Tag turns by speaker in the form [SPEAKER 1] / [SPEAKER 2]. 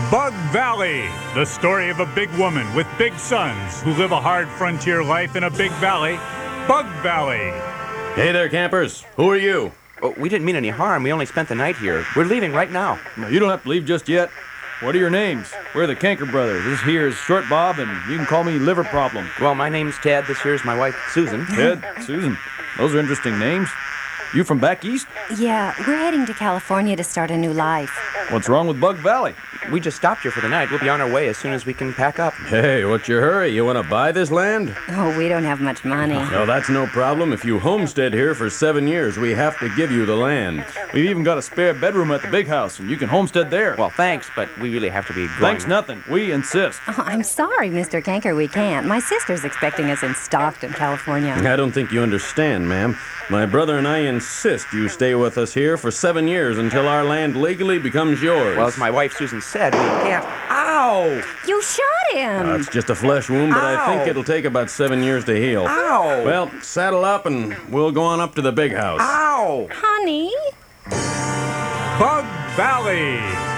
[SPEAKER 1] Bug Valley, the story of a big woman with big sons who live a hard frontier life in a big valley. Bug Valley.
[SPEAKER 2] Hey there, campers. Who are you?
[SPEAKER 3] Oh, we didn't mean any harm. We only spent the night here. We're leaving right now.
[SPEAKER 4] No, you don't have to leave just yet. What are your names? We're the Kanker Brothers. This here is Short Bob, and you can call me Liver Problem.
[SPEAKER 3] Well, my name's Ted. This here's my wife, Susan.
[SPEAKER 4] Ted, Susan. Those are interesting names. You from back east?
[SPEAKER 5] Yeah, we're heading to California to start a new life.
[SPEAKER 4] What's wrong with Bug Valley?
[SPEAKER 3] We just stopped here for the night. We'll be on our way as soon as we can pack up.
[SPEAKER 2] Hey, what's your hurry? You want to buy this land?
[SPEAKER 5] Oh, we don't have much money.
[SPEAKER 2] No, that's no problem. If you homestead here for 7 years, we have to give you the land.
[SPEAKER 4] We've even got a spare bedroom at the big house, and you can homestead there.
[SPEAKER 3] Well, thanks, but we really have to be going.
[SPEAKER 4] Thanks nothing. We insist.
[SPEAKER 5] Oh, I'm sorry, Mr. Kanker, we can't. My sister's expecting us in Stockton, California.
[SPEAKER 2] I don't think you understand, ma'am. My brother and I insist you stay with us here for 7 years until our land legally becomes yours.
[SPEAKER 3] Well, as my wife Susan said, we can't. Ow!
[SPEAKER 5] You shot him!
[SPEAKER 2] It's just a flesh wound, but I think it'll take about 7 years to heal.
[SPEAKER 3] Ow!
[SPEAKER 2] Well, saddle up and we'll go on up to the big house.
[SPEAKER 3] Ow!
[SPEAKER 5] Honey?
[SPEAKER 1] Bug Valley.